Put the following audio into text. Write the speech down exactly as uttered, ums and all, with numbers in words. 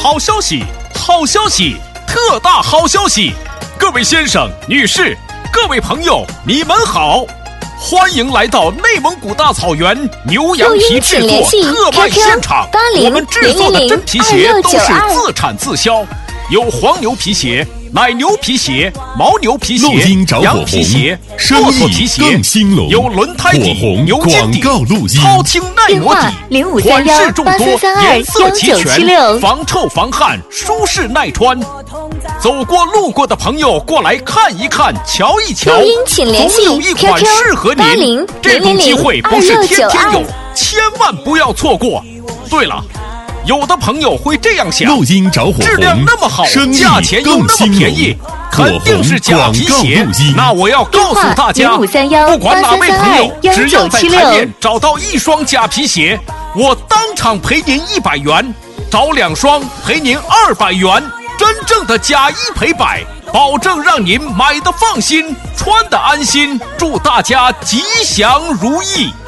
好消息，好消息，特大好消息！各位先生、女士，各位朋友，你们好！欢迎来到内蒙古大草原牛羊皮制作特卖现场。我们制作的真皮鞋都是自产自销，有黄牛皮鞋、奶牛皮鞋、牦牛皮鞋、羊皮鞋、骆驼皮鞋，有轮胎底、牛筋底、超轻耐磨底，款式众多，颜色齐全，防臭防汗，舒适耐穿。走过路过的朋友过来看一看，瞧一瞧，总有一款适合您。这种机会不是天天有，千万不要错过。对了，有的朋友会这样想， 录音着火， 质量那么好，价钱又那么便宜，肯定是假皮鞋。那我要告诉大家，不管哪位朋友，只要在台面找到一双假皮鞋，我当场赔您一百元，找两双赔您二百元。真正的假一赔百，保证让您买的放心，穿的安心。祝大家吉祥如意。